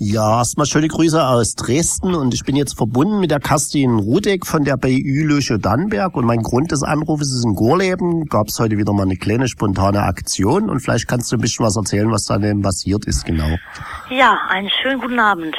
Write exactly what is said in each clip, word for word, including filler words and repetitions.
Ja, erstmal schöne Grüße aus Dresden und ich bin jetzt verbunden mit der Kerstin Rudek von der B I Lüchow-Dannenberg und mein Grund des Anrufes ist in Gorleben. Gab es heute wieder mal eine kleine spontane Aktion und vielleicht kannst du ein bisschen was erzählen, was da denn passiert ist, genau. Ja, einen schönen guten Abend.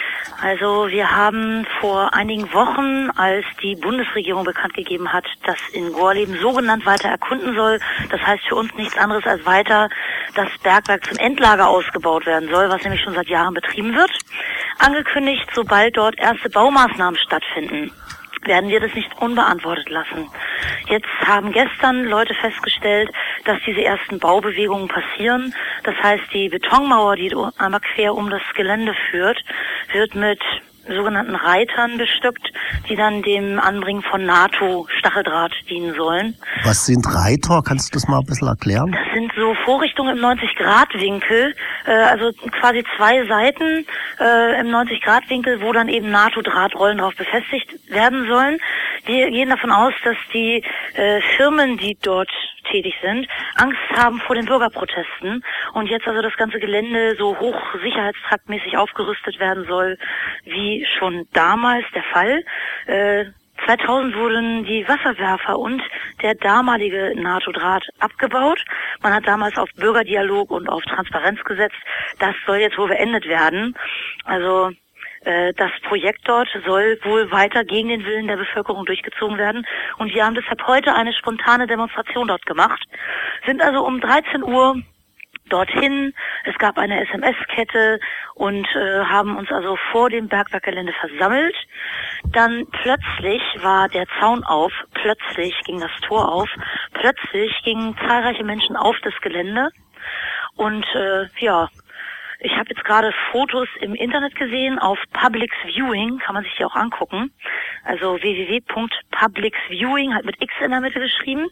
Also wir haben vor einigen Wochen, als die Bundesregierung bekannt gegeben hat, dass in Gorleben sogenannt weiter erkunden soll, das heißt für uns nichts anderes als weiter das Bergwerk zum Endlager ausgebaut werden soll, was nämlich schon seit Jahren betrieben wird, angekündigt, sobald dort erste Baumaßnahmen stattfinden, werden wir das nicht unbeantwortet lassen. Jetzt haben gestern Leute festgestellt, dass diese ersten Baubewegungen passieren. Das heißt, die Betonmauer, die einmal quer um das Gelände führt, wird mit sogenannten Reitern bestückt, die dann dem Anbringen von NATO-Stacheldraht dienen sollen. Was sind Reiter? Kannst du das mal ein bisschen erklären? Das sind so Vorrichtungen im neunzig-Grad-Winkel, äh, also quasi zwei Seiten äh, im neunzig-Grad-Winkel, wo dann eben NATO-Drahtrollen drauf befestigt werden sollen. Wir gehen davon aus, dass die äh, Firmen, die dort tätig sind, Angst haben vor den Bürgerprotesten und jetzt also das ganze Gelände so hochsicherheitstraktmäßig aufgerüstet werden soll, wie schon damals der Fall. Äh, zweitausend wurden die Wasserwerfer und der damalige NATO-Draht abgebaut. Man hat damals auf Bürgerdialog und auf Transparenz gesetzt. Das soll jetzt wohl beendet werden. Also das Projekt dort soll wohl weiter gegen den Willen der Bevölkerung durchgezogen werden. Und wir haben deshalb heute eine spontane Demonstration dort gemacht. Sind also um dreizehn Uhr dorthin. Es gab eine S M S-Kette und äh, haben uns also vor dem Bergwerkgelände versammelt. Dann plötzlich war der Zaun auf, plötzlich ging das Tor auf, plötzlich gingen zahlreiche Menschen auf das Gelände. Und äh, ja, ich habe jetzt gerade Fotos im Internet gesehen, auf Publics Viewing, kann man sich die auch angucken. Also w w w punkt publics viewing, halt mit X in der Mitte geschrieben.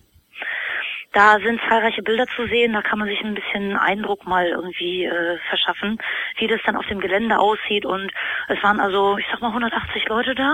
Da sind zahlreiche Bilder zu sehen, da kann man sich ein bisschen Eindruck mal irgendwie äh, verschaffen, wie das dann auf dem Gelände aussieht. Und es waren also, ich sag mal, hundertachtzig Leute da.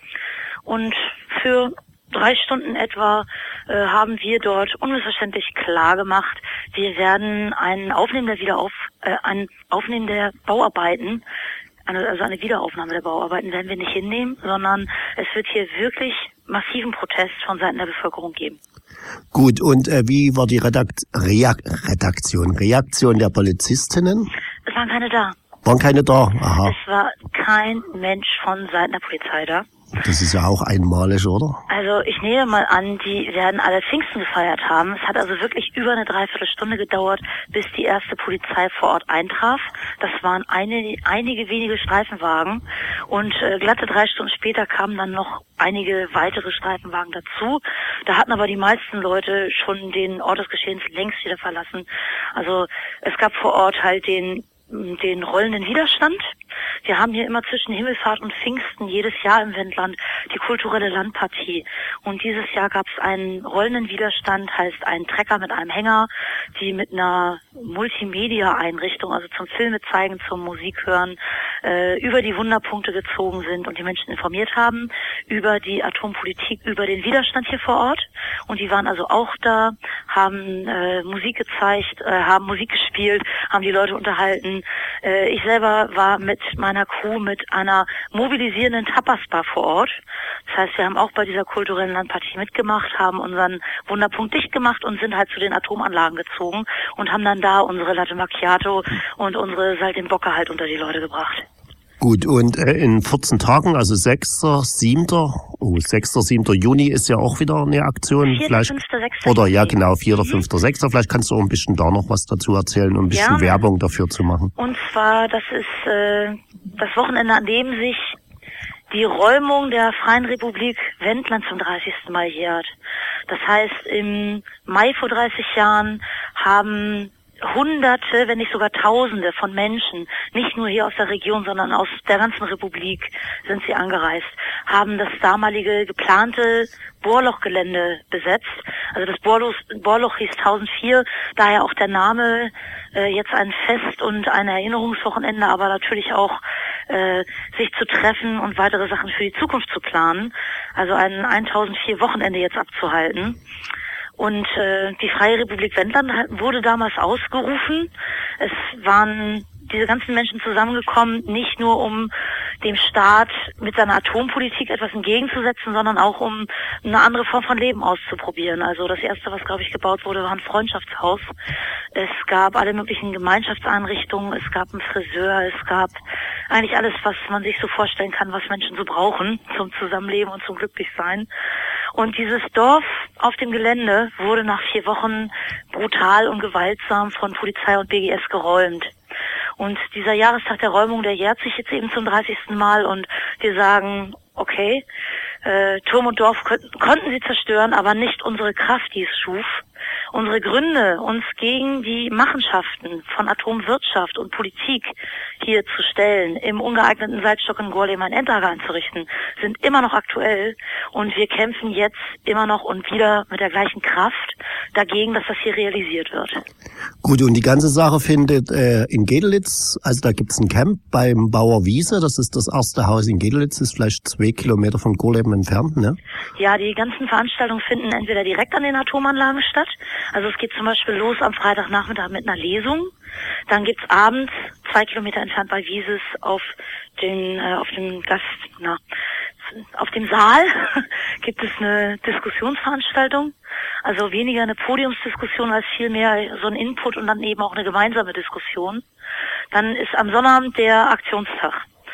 Und für drei Stunden etwa äh, haben wir dort unmissverständlich klar gemacht, wir werden ein Aufnehmen der Wiederauf, äh, ein Aufnehmen der Bauarbeiten, eine, also eine Wiederaufnahme der Bauarbeiten werden wir nicht hinnehmen, sondern es wird hier wirklich massiven Protest von Seiten der Bevölkerung geben. Gut, und äh, wie war die Redakt Reak Redaktion, Reaktion der Polizistinnen? Es waren keine da. Waren keine da? Aha. Es war kein Mensch von Seiten der Polizei da. Das ist ja auch einmalig, oder? Also ich nehme mal an, die werden alle Pfingsten gefeiert haben. Es hat also wirklich über eine Dreiviertelstunde gedauert, bis die erste Polizei vor Ort eintraf. Das waren eine, einige wenige Streifenwagen und äh, glatte drei Stunden später kamen dann noch einige weitere Streifenwagen dazu. Da hatten aber die meisten Leute schon den Ort des Geschehens längst wieder verlassen. Also es gab vor Ort halt den den rollenden Widerstand. Wir haben hier immer zwischen Himmelfahrt und Pfingsten jedes Jahr im Wendland die kulturelle Landpartie. Und dieses Jahr gab es einen rollenden Widerstand, heißt ein Trecker mit einem Hänger, die mit einer Multimedia-Einrichtung, also zum Filme zeigen, zum Musik hören, äh, über die Wunderpunkte gezogen sind und die Menschen informiert haben über die Atompolitik, über den Widerstand hier vor Ort. Und die waren also auch da, haben äh, Musik gezeigt, äh, haben Musik gespielt, haben die Leute unterhalten. Äh, ich selber war mit meiner Crew mit einer mobilisierenden Tapas-Bar vor Ort. Das heißt, wir haben auch bei dieser kulturellen Landpartie mitgemacht, haben unseren Wunderpunkt dicht gemacht und sind halt zu den Atomanlagen gezogen und haben dann da unsere Latte Macchiato und unsere Saltimbocca halt unter die Leute gebracht. Gut, und äh, in vierzehn Tagen, also sechster, siebter Oh, sechster, siebter Juni ist ja auch wieder eine Aktion. vierter, vielleicht fünfter, sechster Oder ja, genau, vierter, Mhm. fünfter, sechster Vielleicht kannst du auch ein bisschen da noch was dazu erzählen, um ein bisschen Ja. Werbung dafür zu machen. Und zwar, das ist äh, das Wochenende, an dem sich die Räumung der Freien Republik Wendland zum dreißigsten Mal jährt. Das heißt, im Mai vor dreißig Jahren haben Hunderte, wenn nicht sogar Tausende von Menschen, nicht nur hier aus der Region, sondern aus der ganzen Republik sind sie angereist, haben das damalige geplante Bohrlochgelände besetzt. Also das Bohrloch, Bohrloch hieß tausendvier, daher auch der Name, äh, jetzt ein Fest und ein Erinnerungswochenende, aber natürlich auch äh, sich zu treffen und weitere Sachen für die Zukunft zu planen. Also ein tausendvier Wochenende jetzt abzuhalten. Und äh, die Freie Republik Wendland wurde damals ausgerufen. Es waren diese ganzen Menschen zusammengekommen, nicht nur um dem Staat mit seiner Atompolitik etwas entgegenzusetzen, sondern auch um eine andere Form von Leben auszuprobieren. Also das erste, was, glaube ich, gebaut wurde, war ein Freundschaftshaus. Es gab alle möglichen Gemeinschaftseinrichtungen, es gab einen Friseur, es gab eigentlich alles, was man sich so vorstellen kann, was Menschen so brauchen zum Zusammenleben und zum Glücklichsein. Und dieses Dorf auf dem Gelände wurde nach vier Wochen brutal und gewaltsam von Polizei und B G S geräumt. Und dieser Jahrestag der Räumung, der jährt sich jetzt eben zum dreißigsten Mal und wir sagen, okay, äh, Turm und Dorf konnten, konnten sie zerstören, aber nicht unsere Kraft, die es schuf. Unsere Gründe, uns gegen die Machenschaften von Atomwirtschaft und Politik hier zu stellen, im ungeeigneten Salzstock in Gorleben ein Endlager einzurichten, sind immer noch aktuell und wir kämpfen jetzt immer noch und wieder mit der gleichen Kraft dagegen, dass das hier realisiert wird. Gut, und die ganze Sache findet äh, in Gedelitz, also da gibt's ein Camp beim Bauer Wiese, das ist das erste Haus in Gedelitz, ist vielleicht zwei Kilometer von Gorleben entfernt, ne? Ja, die ganzen Veranstaltungen finden entweder direkt an den Atomanlagen statt. Also es geht zum Beispiel los am Freitagnachmittag mit einer Lesung. Dann gibt's abends, zwei Kilometer entfernt bei Wieses, auf den, äh, auf dem Gast, na, auf dem Saal gibt es eine Diskussionsveranstaltung. Also weniger eine Podiumsdiskussion als vielmehr so ein Input und dann eben auch eine gemeinsame Diskussion. Dann ist am Sonnabend der Aktionstag.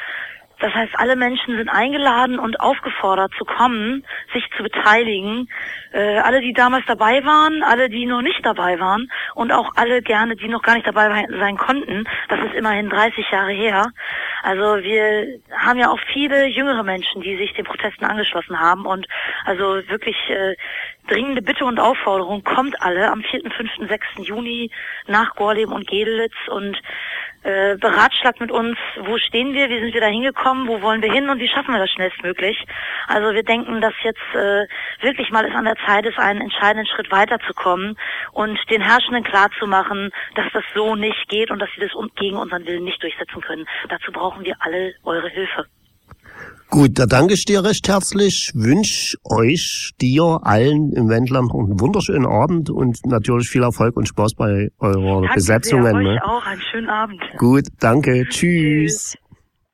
Das heißt, alle Menschen sind eingeladen und aufgefordert zu kommen, sich zu beteiligen. Äh, alle, die damals dabei waren, alle, die noch nicht dabei waren und auch alle gerne, die noch gar nicht dabei sein konnten. Das ist immerhin dreißig Jahre her. Also wir haben ja auch viele jüngere Menschen, die sich den Protesten angeschlossen haben und also wirklich äh, dringende Bitte und Aufforderung, kommt alle am vierten, fünften, sechsten Juni nach Gorleben und Gedelitz und äh, beratschlagt mit uns, wo stehen wir, wie sind wir da hingekommen, wo wollen wir hin und wie schaffen wir das schnellstmöglich. Also wir denken, dass jetzt äh, wirklich mal es an der Zeit ist, einen entscheidenden Schritt weiterzukommen und den Herrschenden klarzumachen, dass das so nicht geht und dass sie das gegen unseren Willen nicht durchsetzen können. Dazu brauchen wir alle eure Hilfe. Gut, da danke ich dir recht herzlich, wünsche euch, dir, allen im Wendland einen wunderschönen Abend und natürlich viel Erfolg und Spaß bei eurer Danke Besetzungen. Sehr, ne? euch auch, einen schönen Abend. Gut, danke, tschüss. Tschüss.